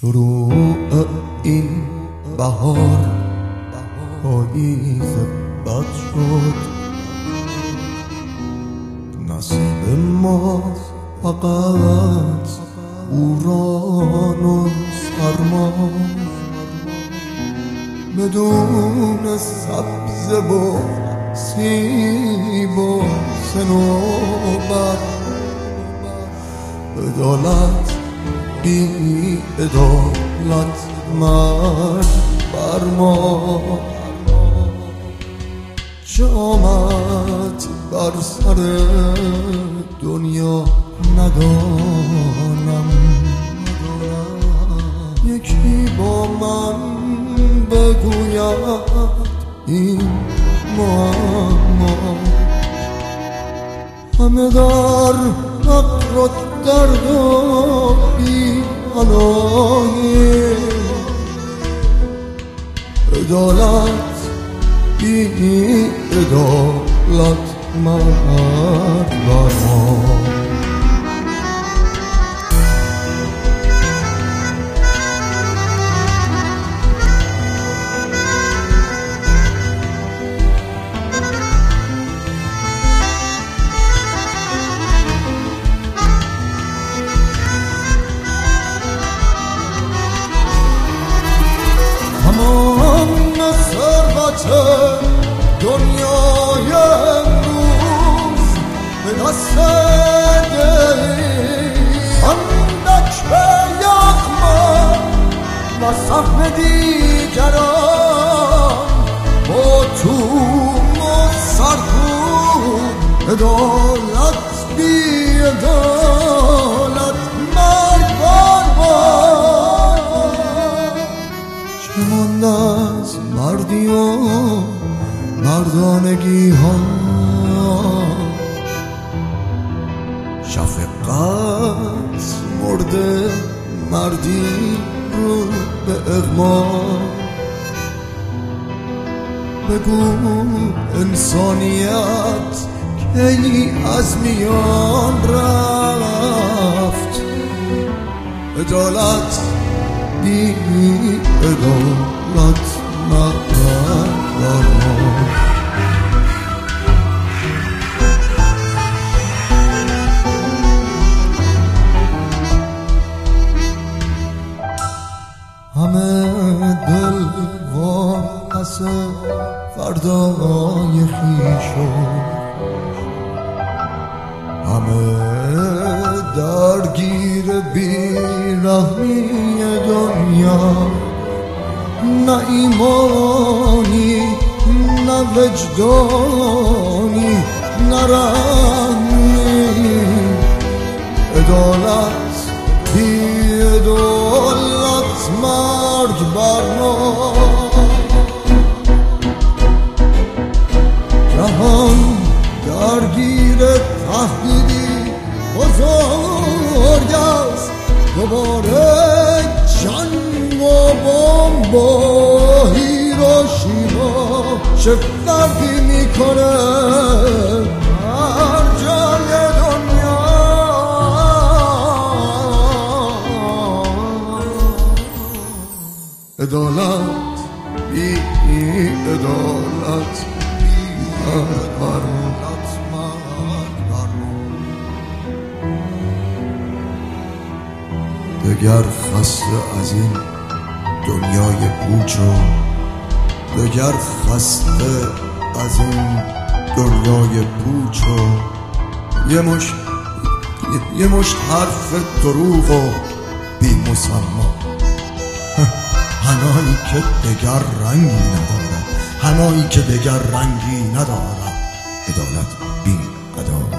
شروع این بهار پاییز بد شد، نصیب ما فقط بوران و سرما، بدون سبزه و سیب و صنوبر، عدالت بی عدالت مرد بر ما. چه آمد بر سر دنیا ندانم، یکی با من بگوید این معما. همه در فقر و درد و بی حنایی، عدالت بی عدالت مرد بر ما. تمام ثروت دنیای امروز به دست اندک به یغما و سهم دیگران با توم و سرکوب، عدالت بی عدالت مرگ بر ما. چه مانده از مردی و مردانگی ها، شفقت مرده مردی رو به اغما. بگو انسانیت کی از میان رفت، عدالت بی عدالت مرد بر ما. همه دل واپس فردای خویشو، همه درگیر بیرحمی دنیا، نه ایمانی نه وجدانی نه رحمی، عدالت بی عدالت مرگ بر ما. جهان درگیر تهدیدی بزرگ است، دوباره جنگ و بمب و هیروشیما چه فرقی میکنه هر جای دنیا. عدالت بی عدالت مرد بر ما. دگر خسته از این دنیای پوچ و دگر خسته از این دنیای پوچ و یه مشت حرف دروغ و بی مسما، حنایی که دگر رنگی ندارد، حنایی که دگر رنگی ندارد، عدالت بی عدالت.